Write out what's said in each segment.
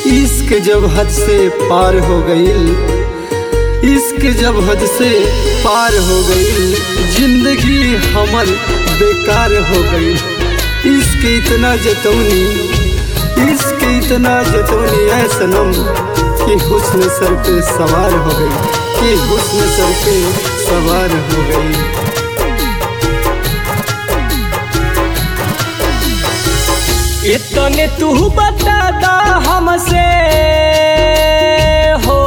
इश्क जब हद से पार हो गईल, इश्क जब हद से पार हो गईल, जिंदगी हमर बेकार हो गईल। इश्क इतना जतौनी, इश्क इतना जतौनी है सनम कि हुस्न सर पे सवार हो गई, कि हुस्न सर पे सवार हो गई। इतने तू बता दा हमसे हो,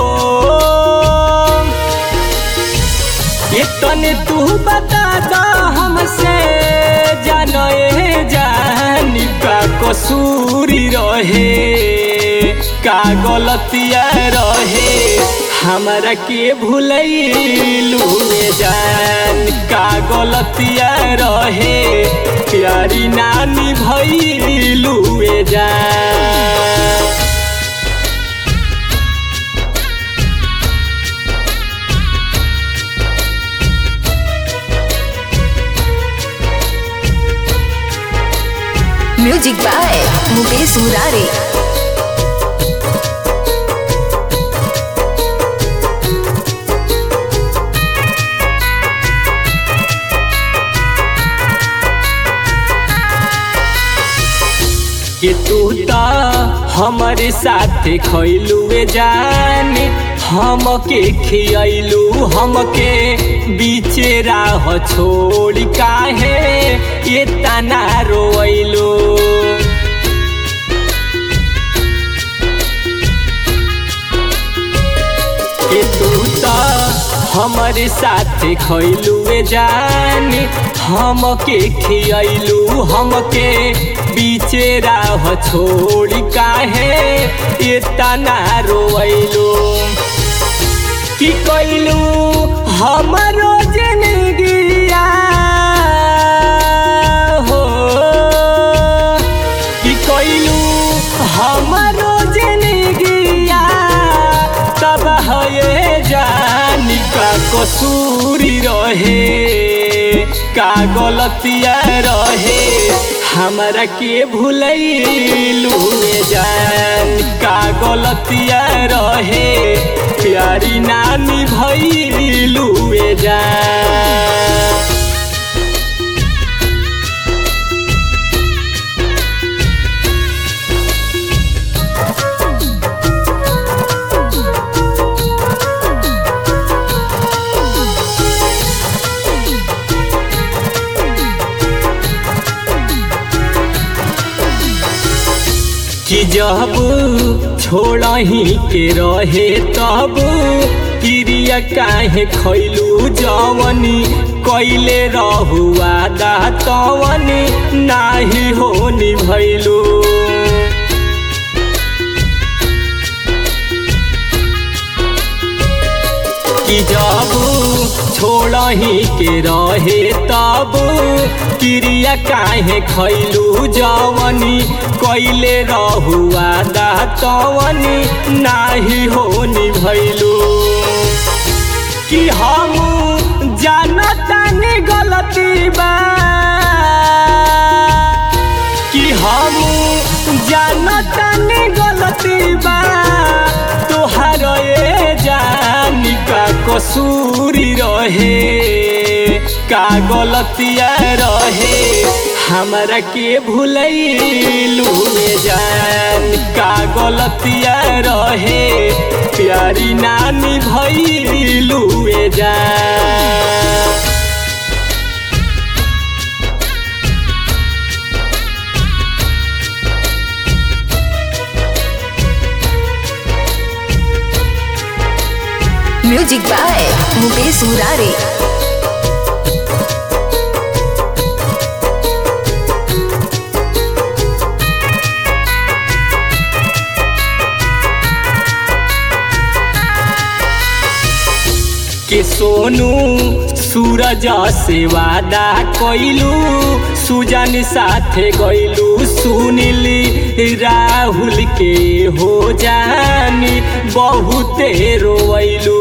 इतने तू बता दा हमसे, जाने जान का कसूरी रहे, का गलतिया रहे, हमरा के भूलैलू जान, का गलतिया रहे, प्यारी नानी भैलू जान। Music by Mukesh Murari. कि तू ता हमारे साथ खैलुए जान, हमके खियलू, हमके बीचे राह छोड़ काहे ये तना रोइलू। कि तू ता हमारे साथ खैलुए जान, हमके खियलू, हमके बीचे राह छोड़ काहे ये तना रोइलू। कि कैलू हमारो जिंदगिया हो, कि कैलू हमारो जिंदगिया, तब है जान का कसूरी रहे, का गलतिया रहे, हमरा के भूलैलू जान, का गलतिया रहे, प्यारी नानी भैलू जान। कि जब छोड़ही के रहे तब क्रिया काहे खैलू, जवनी कैले रहुआ दा तवनी नाही होनी भैलू। कि जब छोड़ही के रहे तब क्रिया काहे खैलू, जवनी कैले रहुआ दा तवनी नाही होनी भैलू। कि हम जानतानी गलती बा, कि हम जानतानी गलती बा, तोहार ये जान का कसूरी रहे, का गलतिया रहे, हमरा के भूलैलू जान, का गलतिया रहे, प्यारी नानी भैलू जान। Music by Mukesh Murari. के सोनू सूरज से वादा कैलू, सुजन साथे गैलू, सुनिली राहुल के हो जानी बहुते रोइलू।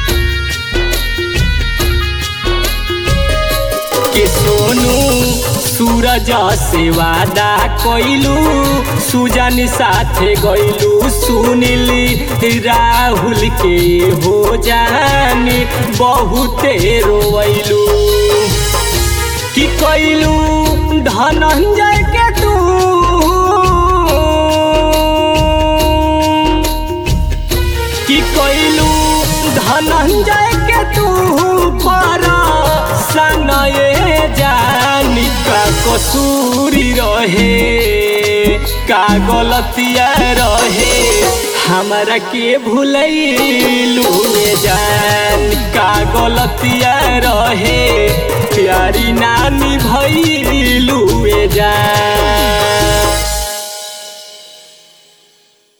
के सोनू सूरज से वादा कइलू सुजन साथे गइलू सुनिली राहुल के हो जानी बहुते रोइलू कि कइलू धनंजय के तू कि कइलू धनंजय के तू पर सनये जानी का कसूरी रहे का गलतिया रहे हमरा के भूलैलू जान का गलतिया रहे प्यारी नानी भइलू जान।